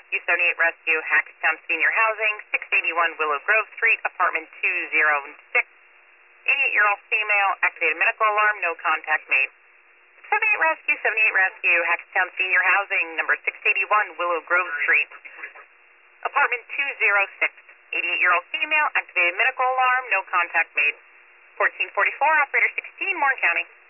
Rescue, 78 Rescue, Hackettstown Senior Housing, 681 Willow Grove Street, apartment 206. 88-year-old female, activated medical alarm, no contact made. 78 Rescue, 78 Rescue, Hackettstown Senior Housing, number 681 Willow Grove Street, apartment 206. 88-year-old female, activated medical alarm, no contact made. 1444, operator 16, Warren County.